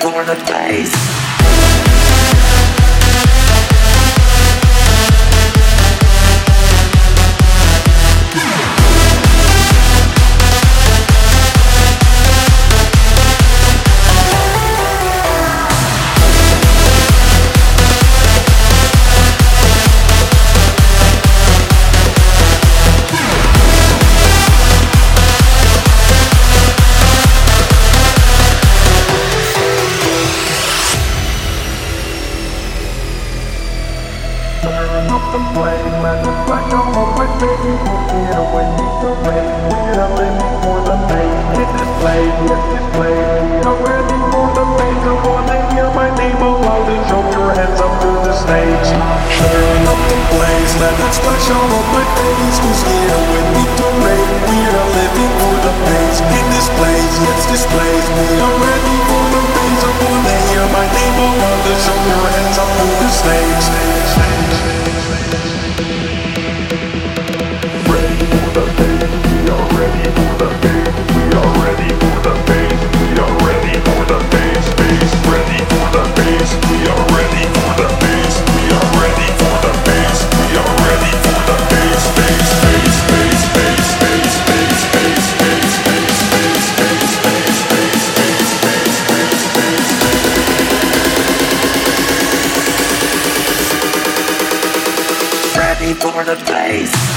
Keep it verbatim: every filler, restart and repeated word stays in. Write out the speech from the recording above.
for the bass. Turn up the flame, let the flash on my face. Get away, need the rain. We are living for the pain. Hit display, hit display. We are ready for the pain. I wanna hear my name aloud and show your hands up to the stage. Turn up the flames, let the splash on my face. Who's here with me to rain? We are living for the pain. Hit displays, hit displays. We are ready for the pain. I wanna hear my name aloud and show your hands up to the stage. For the bass.